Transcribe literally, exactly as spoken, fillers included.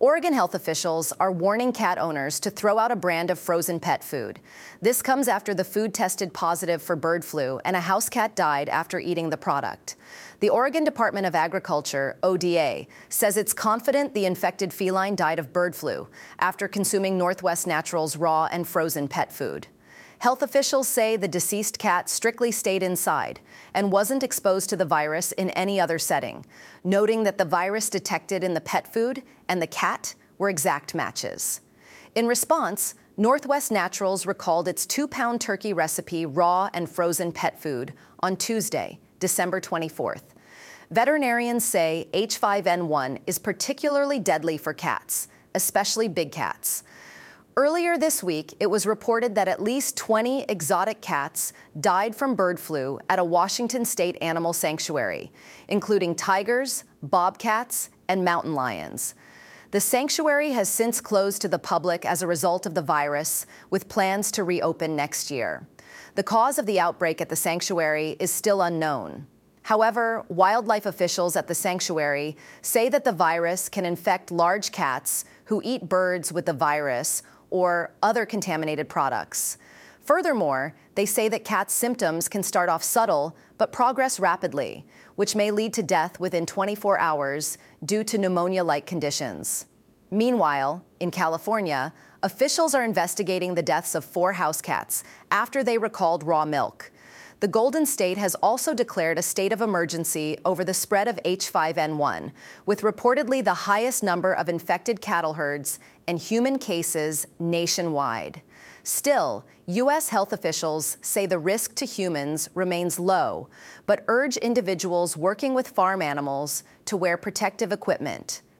Oregon health officials are warning cat owners to throw out a brand of frozen pet food. This comes after the food tested positive for bird flu and a house cat died after eating the product. The Oregon Department of Agriculture, O D A, says it's confident the infected feline died of bird flu after consuming Northwest Naturals' raw and frozen pet food. Health officials say the deceased cat strictly stayed inside and wasn't exposed to the virus in any other setting, noting that the virus detected in the pet food and the cat were exact matches. In response, Northwest Naturals recalled its two-pound turkey recipe raw and frozen pet food on Tuesday, December twenty-fourth. Veterinarians say H five N one is particularly deadly for cats, especially big cats. Earlier this week, it was reported that at least twenty exotic cats died from bird flu at a Washington state animal sanctuary, including tigers, bobcats, and mountain lions. The sanctuary has since closed to the public as a result of the virus, with plans to reopen next year. The cause of the outbreak at the sanctuary is still unknown. However, wildlife officials at the sanctuary say that the virus can infect large cats who eat birds with the virus or other contaminated products. Furthermore, they say that cats' symptoms can start off subtle but progress rapidly, which may lead to death within twenty-four hours due to pneumonia-like conditions. Meanwhile, in California, officials are investigating the deaths of four house cats after they recalled raw milk. The Golden State has also declared a state of emergency over the spread of H five N one, with reportedly the highest number of infected cattle herds and human cases nationwide. Still, U S health officials say the risk to humans remains low, but urge individuals working with farm animals to wear protective equipment.